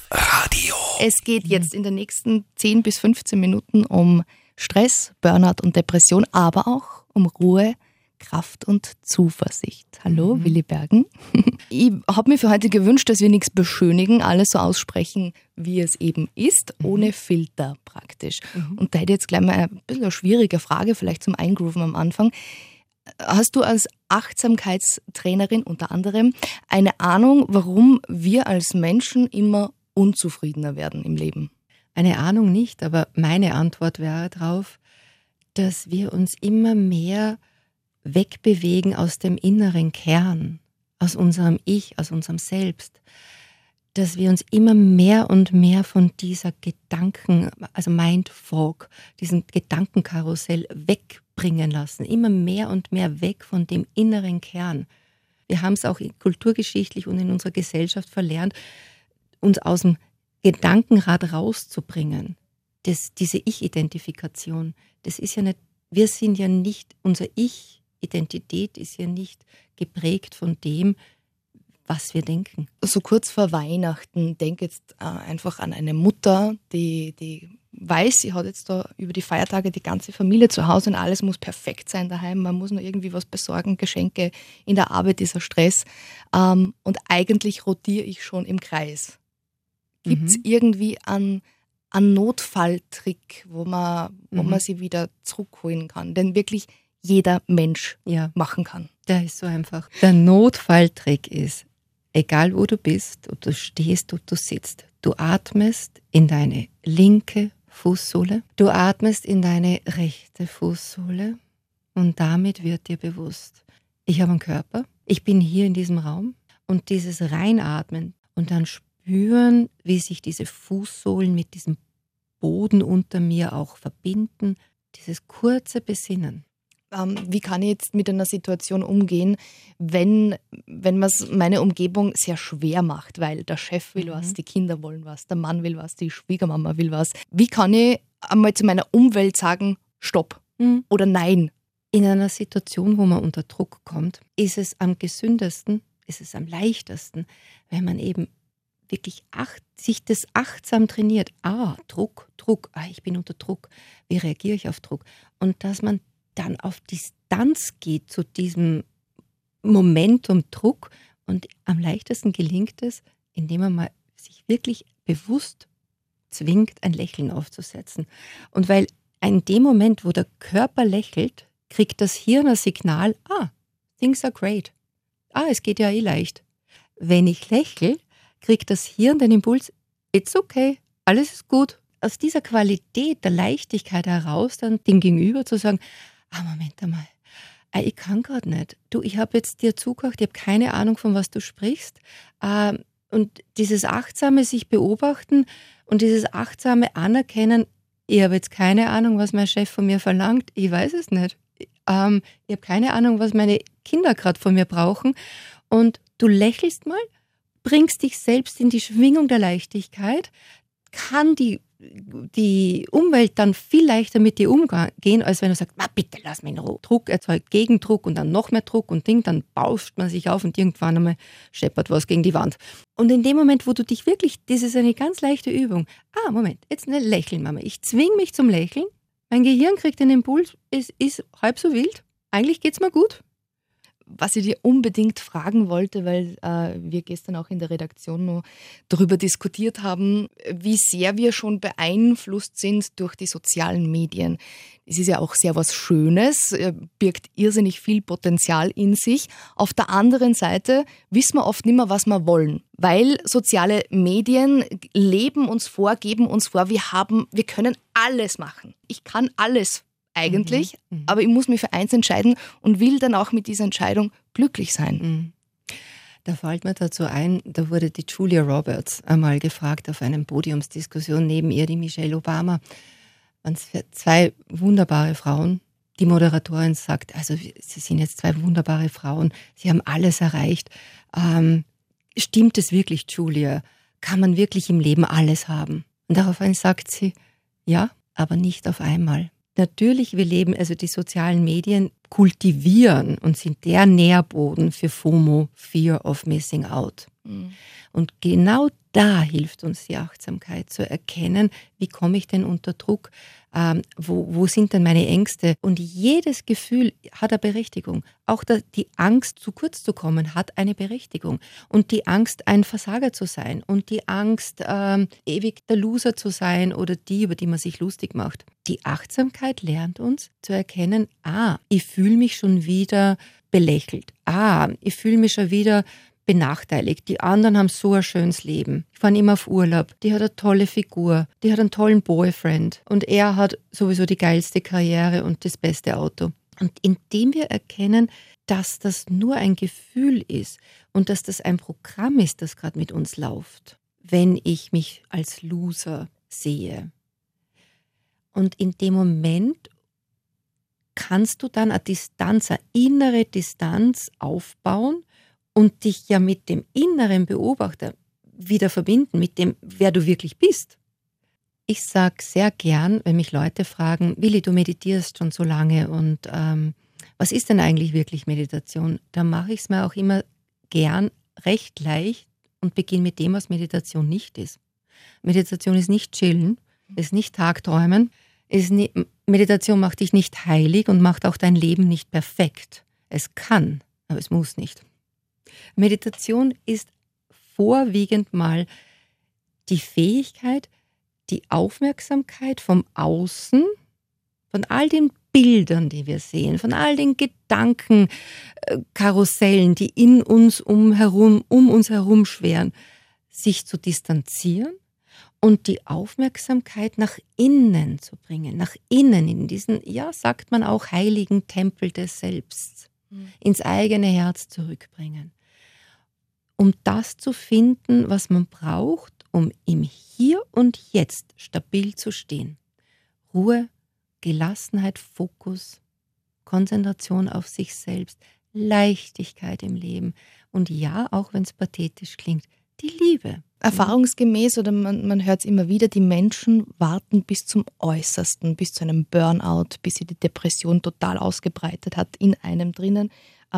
Radio. Es geht jetzt in den nächsten 10 bis 15 Minuten um Stress, Burnout und Depression, aber auch um Ruhe, Kraft und Zuversicht. Hallo, Willi Bergen. Ich habe mir für heute gewünscht, dass wir nichts beschönigen, alles so aussprechen, wie es eben ist, ohne Filter praktisch. Und da hätte ich jetzt gleich mal ein bisschen eine schwierige Frage, vielleicht zum Eingrooven am Anfang. Hast du als Achtsamkeitstrainerin unter anderem eine Ahnung, warum wir als Menschen immer unzufriedener werden im Leben? Eine Ahnung nicht, aber meine Antwort wäre darauf, dass wir uns immer mehr wegbewegen aus dem inneren Kern, aus unserem Ich, aus unserem Selbst, dass wir uns immer mehr und mehr von dieser also Mindfog, diesem Gedankenkarussell wegbringen lassen, immer mehr und mehr weg von dem inneren Kern. Wir haben es auch kulturgeschichtlich und in unserer Gesellschaft verlernt, uns aus dem Gedankenrad rauszubringen. Diese Ich-Identifikation, das ist ja nicht, wir sind ja nicht, unser Ich-Identität ist ja nicht geprägt von dem, was wir denken. So kurz vor Weihnachten, denk jetzt einfach an eine Mutter, die weiß, sie hat jetzt da über die Feiertage die ganze Familie zu Hause und alles muss perfekt sein daheim, man muss nur irgendwie was besorgen, Geschenke, in der Arbeit dieser Stress und eigentlich rotiere ich schon im Kreis. Gibt es irgendwie einen Notfalltrick, wo man sie wieder zurückholen kann, den wirklich jeder Mensch machen kann? Der ist so einfach. Der Notfalltrick ist, egal wo du bist, ob du stehst, ob du sitzt, du atmest in deine linke Fußsohle, du atmest in deine rechte Fußsohle und damit wird dir bewusst, ich habe einen Körper, ich bin hier in diesem Raum und dieses Reinatmen und dann spüren, wie sich diese Fußsohlen mit diesem Boden unter mir auch verbinden, dieses kurze Besinnen. Wie kann ich jetzt mit einer Situation umgehen, wenn meine Umgebung sehr schwer macht, weil der Chef will was, die Kinder wollen was, der Mann will was, die Schwiegermama will was. Wie kann ich einmal zu meiner Umwelt sagen, stopp oder nein? In einer Situation, wo man unter Druck kommt, ist es am gesündesten, ist es am leichtesten, wenn man eben wirklich sich das achtsam trainiert. Druck, ich bin unter Druck. Wie reagiere ich auf Druck? Und dass man dann auf Distanz geht zu diesem Momentum Druck und am leichtesten gelingt es, indem man mal sich wirklich bewusst zwingt, ein Lächeln aufzusetzen. Und weil in dem Moment, wo der Körper lächelt, kriegt das Hirn ein Signal, things are great. Es geht ja leicht. Wenn ich lächle, kriegt das Hirn den Impuls, it's okay, alles ist gut. Aus dieser Qualität der Leichtigkeit heraus dann dem Gegenüber zu sagen, Moment einmal, ich kann gerade nicht. Du, ich habe jetzt dir zugehört, ich habe keine Ahnung, von was du sprichst. Und dieses achtsame sich beobachten und dieses achtsame Anerkennen, ich habe jetzt keine Ahnung, was mein Chef von mir verlangt, ich weiß es nicht. Ich habe keine Ahnung, was meine Kinder gerade von mir brauchen. Und du lächelst mal, bringst dich selbst in die Schwingung der Leichtigkeit, kann die Umwelt dann viel leichter mit dir umgehen, als wenn du sagst, bitte lass mich in Ruhe. Druck erzeugt Gegendruck und dann noch mehr Druck und dann bauscht man sich auf und irgendwann einmal scheppert was gegen die Wand. Und in dem Moment, wo du dich wirklich, das ist eine ganz leichte Übung. Moment, jetzt eine Lächeln, Mama. Ich zwinge mich zum Lächeln. Mein Gehirn kriegt den Impuls, es ist halb so wild. Eigentlich geht's mir gut. Was ich dir unbedingt fragen wollte, weil wir gestern auch in der Redaktion noch darüber diskutiert haben, wie sehr wir schon beeinflusst sind durch die sozialen Medien. Es ist ja auch sehr was Schönes, birgt irrsinnig viel Potenzial in sich. Auf der anderen Seite wissen wir oft nicht mehr, was wir wollen, weil soziale Medien leben uns vor, geben uns vor, wir können alles machen. Ich kann alles eigentlich, aber ich muss mich für eins entscheiden und will dann auch mit dieser Entscheidung glücklich sein. Da fällt mir dazu ein, da wurde die Julia Roberts einmal gefragt auf einer Podiumsdiskussion, neben ihr die Michelle Obama. Und zwei wunderbare Frauen. Die Moderatorin sagt, also sie sind jetzt zwei wunderbare Frauen, sie haben alles erreicht. Stimmt es wirklich, Julia? Kann man wirklich im Leben alles haben? Und daraufhin sagt sie, ja, aber nicht auf einmal. Natürlich, wir leben, also die sozialen Medien kultivieren und sind der Nährboden für FOMO, Fear of Missing Out. Mhm. Und genau da hilft uns die Achtsamkeit, zu erkennen, wie komme ich denn unter Druck, wo sind denn meine Ängste. Und jedes Gefühl hat eine Berechtigung. Auch die Angst, zu kurz zu kommen, hat eine Berechtigung. Und die Angst, ein Versager zu sein. Und die Angst, ewig der Loser zu sein oder die, über die man sich lustig macht. Die Achtsamkeit lernt uns zu erkennen, ich fühle mich schon wieder belächelt. Ich fühle mich schon wieder benachteiligt. Die anderen haben so ein schönes Leben. Die fahren immer auf Urlaub. Die hat eine tolle Figur. Die hat einen tollen Boyfriend. Und er hat sowieso die geilste Karriere und das beste Auto. Und indem wir erkennen, dass das nur ein Gefühl ist und dass das ein Programm ist, das gerade mit uns läuft, wenn ich mich als Loser sehe. Und in dem Moment kannst du dann eine innere Distanz aufbauen und dich ja mit dem inneren Beobachter wieder verbinden, mit dem, wer du wirklich bist. Ich sage sehr gern, wenn mich Leute fragen, Willi, du meditierst schon so lange und was ist denn eigentlich wirklich Meditation? Da mache ich es mir auch immer gern recht leicht und beginne mit dem, was Meditation nicht ist. Meditation ist nicht chillen, ist nicht Tagträumen, Meditation macht dich nicht heilig und macht auch dein Leben nicht perfekt. Es kann, aber es muss nicht. Meditation ist vorwiegend mal die Fähigkeit, die Aufmerksamkeit vom Außen, von all den Bildern, die wir sehen, von all den Gedankenkarussellen, die in uns um uns herum schweren, sich zu distanzieren und die Aufmerksamkeit nach innen zu bringen, nach innen in diesen, sagt man auch, heiligen Tempel des Selbst, ins eigene Herz zurückbringen. Um das zu finden, was man braucht, um im Hier und Jetzt stabil zu stehen. Ruhe, Gelassenheit, Fokus, Konzentration auf sich selbst, Leichtigkeit im Leben und auch wenn es pathetisch klingt, die Liebe. Erfahrungsgemäß, oder man hört es immer wieder, die Menschen warten bis zum Äußersten, bis zu einem Burnout, bis sie die Depression total ausgebreitet hat in einem drinnen.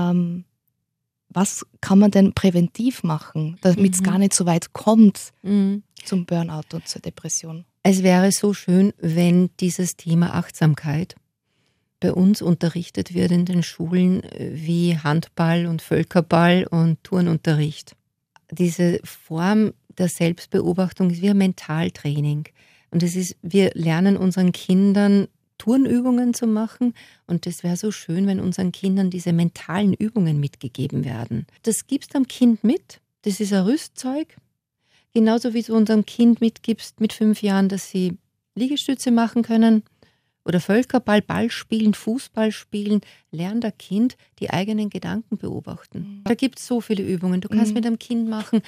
Was kann man denn präventiv machen, damit es gar nicht so weit kommt zum Burnout und zur Depression? Es wäre so schön, wenn dieses Thema Achtsamkeit bei uns unterrichtet wird in den Schulen wie Handball und Völkerball und Turnunterricht. Diese Form der Selbstbeobachtung ist wie ein Mentaltraining. Und wir lernen unseren Kindern Turnübungen zu machen und es wäre so schön, wenn unseren Kindern diese mentalen Übungen mitgegeben werden. Das gibst am Kind mit, das ist ein Rüstzeug, genauso wie du unserem Kind mitgibst mit 5 Jahren, dass sie Liegestütze machen können oder Völkerball, Ball spielen, Fußball spielen, lernt ein Kind die eigenen Gedanken beobachten. Da gibt es so viele Übungen. Du kannst mit einem Kind machen,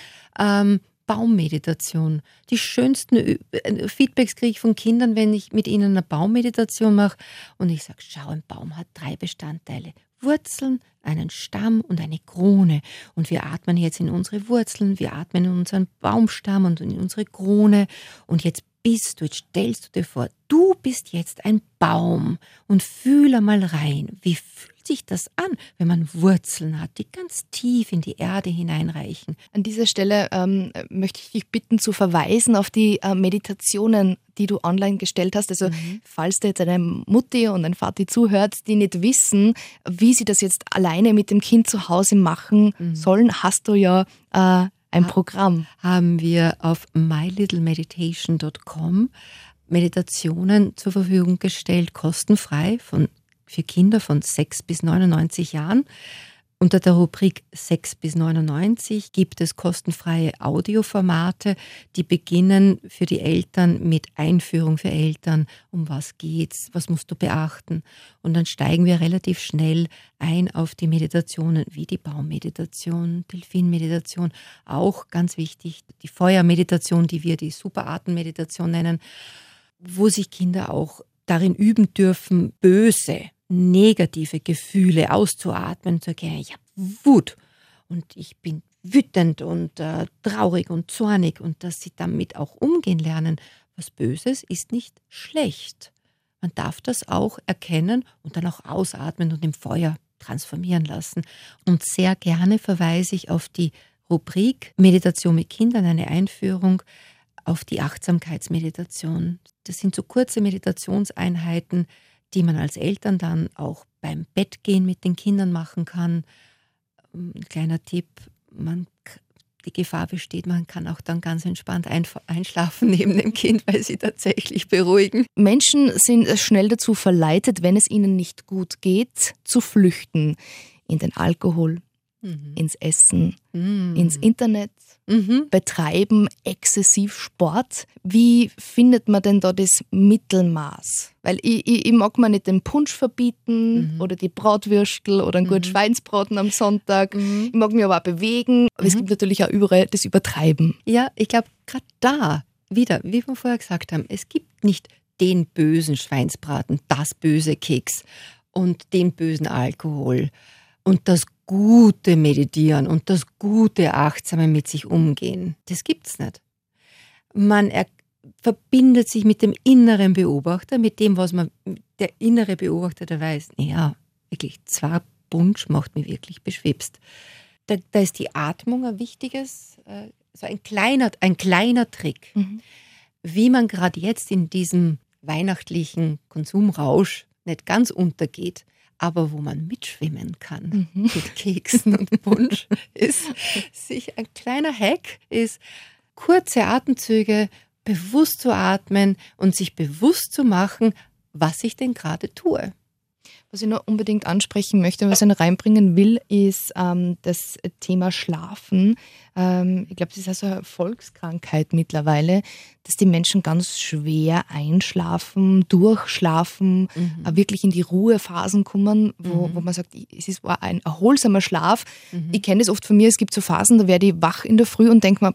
Baummeditation. Die schönsten Feedbacks kriege ich von Kindern, wenn ich mit ihnen eine Baummeditation mache und ich sage, schau, ein Baum hat 3 Bestandteile. Wurzeln, einen Stamm und eine Krone. Und wir atmen jetzt in unsere Wurzeln, wir atmen in unseren Baumstamm und in unsere Krone. Und jetzt stellst du dir vor, du bist jetzt ein Baum und fühl einmal rein. Wie fühlt sich das an, wenn man Wurzeln hat, die ganz tief in die Erde hineinreichen? An dieser Stelle möchte ich dich bitten zu verweisen auf die Meditationen, die du online gestellt hast. Also falls da jetzt eine Mutti und ein Vati zuhört, die nicht wissen, wie sie das jetzt alleine mit dem Kind zu Hause machen sollen, hast du ja ein Programm. Haben wir auf mylittlemeditation.com Meditationen zur Verfügung gestellt, kostenfrei für Kinder von 6 bis 99 Jahren. Unter der Rubrik 6 bis 99 gibt es kostenfreie Audioformate, die beginnen für die Eltern mit Einführung für Eltern. Um was geht's? Was musst du beachten? Und dann steigen wir relativ schnell ein auf die Meditationen, wie die Baummeditation, Delfinmeditation, auch ganz wichtig, die Feuermeditation, die wir die Superatemeditation nennen, wo sich Kinder auch darin üben dürfen, böse, negative Gefühle auszuatmen, zu erkennen, ich habe Wut und ich bin wütend und traurig und zornig und dass sie damit auch umgehen lernen. Was Böses ist nicht schlecht. Man darf das auch erkennen und dann auch ausatmen und im Feuer transformieren lassen. Und sehr gerne verweise ich auf die Rubrik Meditation mit Kindern, eine Einführung auf die Achtsamkeitsmeditation. Das sind so kurze Meditationseinheiten, die man als Eltern dann auch beim Bettgehen mit den Kindern machen kann. Ein kleiner Tipp, die Gefahr besteht, man kann auch dann ganz entspannt einschlafen neben dem Kind, weil sie tatsächlich beruhigen. Menschen sind schnell dazu verleitet, wenn es ihnen nicht gut geht, zu flüchten in den Alkohol, ins Essen, ins Internet, betreiben exzessiv Sport. Wie findet man denn da das Mittelmaß? Weil ich mag mir nicht den Punsch verbieten oder die Bratwürstel oder einen guten Schweinsbraten am Sonntag. Ich mag mich aber auch bewegen. Aber es gibt natürlich auch überall das Übertreiben. Ja, ich glaube, gerade da, wieder, wie wir vorher gesagt haben, es gibt nicht den bösen Schweinsbraten, das böse Keks und den bösen Alkohol und das gute Meditieren und das gute Achtsame mit sich umgehen. Das gibt's nicht. Man verbindet sich mit dem inneren Beobachter, mit dem, was der innere Beobachter, der weiß, ja, wirklich, 2 Punsch macht mich wirklich beschwipst. Da ist die Atmung ein wichtiges, so ein kleiner Trick, wie man gerade jetzt in diesem weihnachtlichen Konsumrausch nicht ganz untergeht, aber wo man mitschwimmen kann mit Keksen und Punsch, ist sich ein kleiner Hack, ist kurze Atemzüge, bewusst zu atmen und sich bewusst zu machen, was ich denn gerade tue. Was ich noch unbedingt ansprechen möchte, was ich noch reinbringen will, ist das Thema Schlafen. Ich glaube, das ist also eine Volkskrankheit mittlerweile, dass die Menschen ganz schwer einschlafen, durchschlafen, wirklich in die Ruhephasen kommen, wo man sagt, es war ein erholsamer Schlaf. Ich kenne das oft von mir, es gibt so Phasen, da werde ich wach in der Früh und denke mir,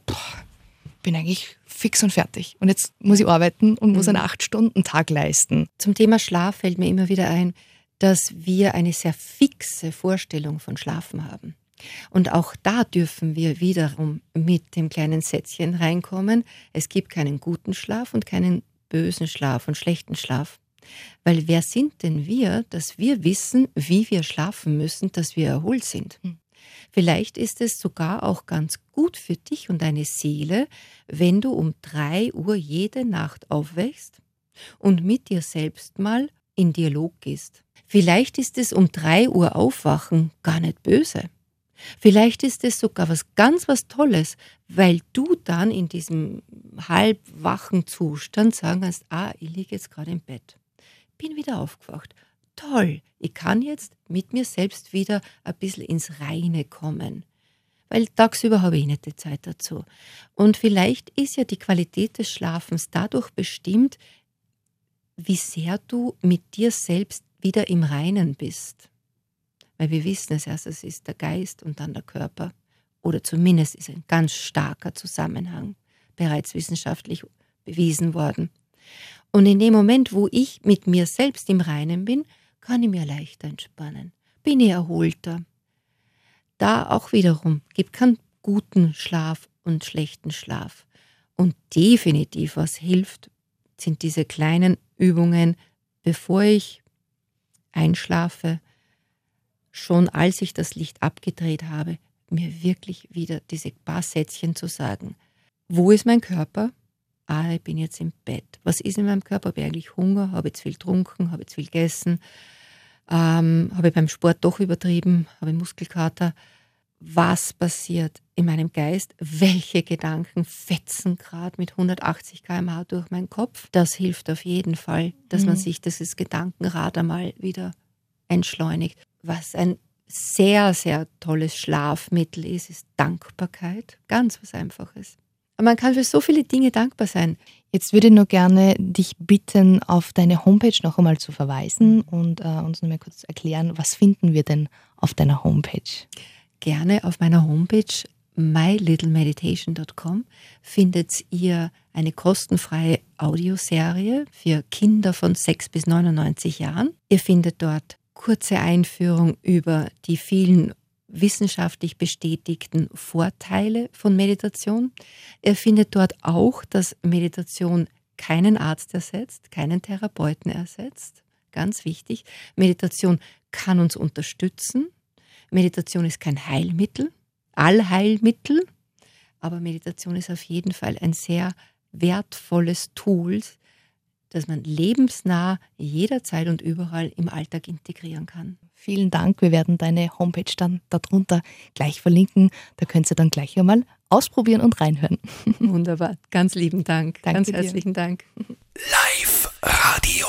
bin eigentlich fix und fertig. Und jetzt muss ich arbeiten und muss einen 8-Stunden-Tag leisten. Zum Thema Schlaf fällt mir immer wieder ein, dass wir eine sehr fixe Vorstellung von Schlafen haben. Und auch da dürfen wir wiederum mit dem kleinen Sätzchen reinkommen. Es gibt keinen guten Schlaf und keinen bösen Schlaf und schlechten Schlaf. Weil wer sind denn wir, dass wir wissen, wie wir schlafen müssen, dass wir erholt sind? Vielleicht ist es sogar auch ganz gut für dich und deine Seele, wenn du um 3 Uhr jede Nacht aufwächst und mit dir selbst mal in Dialog gehst. Vielleicht ist es um 3 Uhr aufwachen gar nicht böse. Vielleicht ist es sogar was Tolles, weil du dann in diesem halbwachen Zustand sagen kannst, ich liege jetzt gerade im Bett, bin wieder aufgewacht. Toll, ich kann jetzt mit mir selbst wieder ein bisschen ins Reine kommen. Weil tagsüber habe ich nicht die Zeit dazu. Und vielleicht ist ja die Qualität des Schlafens dadurch bestimmt, wie sehr du mit dir selbst wieder im Reinen bist. Weil wir wissen, als erstes ist der Geist und dann der Körper. Oder zumindest ist ein ganz starker Zusammenhang bereits wissenschaftlich bewiesen worden. Und in dem Moment, wo ich mit mir selbst im Reinen bin, kann ich mir leichter entspannen. Bin ich erholter. Da auch wiederum gibt keinen guten Schlaf und schlechten Schlaf. Und definitiv, was hilft, sind diese kleinen Übungen, bevor ich einschlafe, schon als ich das Licht abgedreht habe, mir wirklich wieder diese paar Sätzchen zu sagen. Wo ist mein Körper? Ich bin jetzt im Bett. Was ist in meinem Körper? Habe ich eigentlich Hunger? Habe ich zu viel getrunken? Habe ich zu viel gegessen? Habe ich beim Sport doch übertrieben? Habe ich Muskelkater? Was passiert in meinem Geist? Welche Gedanken fetzen gerade mit 180 km/h durch meinen Kopf? Das hilft auf jeden Fall, dass man sich dieses Gedankenrad einmal wieder entschleunigt. Was ein sehr, sehr tolles Schlafmittel ist Dankbarkeit. Ganz was Einfaches. Man kann für so viele Dinge dankbar sein. Jetzt würde ich nur gerne dich bitten, auf deine Homepage noch einmal zu verweisen und uns noch mal kurz erklären, was finden wir denn auf deiner Homepage? Gerne auf meiner Homepage mylittlemeditation.com findet ihr eine kostenfreie Audioserie für Kinder von 6 bis 99 Jahren. Ihr findet dort kurze Einführung über die vielen wissenschaftlich bestätigten Vorteile von Meditation. Ihr findet dort auch, dass Meditation keinen Arzt ersetzt, keinen Therapeuten ersetzt. Ganz wichtig. Meditation kann uns unterstützen. Meditation ist kein Heilmittel. Allheilmittel, aber Meditation ist auf jeden Fall ein sehr wertvolles Tool, das man lebensnah jederzeit und überall im Alltag integrieren kann. Vielen Dank. Wir werden deine Homepage dann darunter gleich verlinken. Da könnt ihr dann gleich einmal ausprobieren und reinhören. Wunderbar. Ganz lieben Dank. Danke Ganz herzlichen Dank. Live Radio.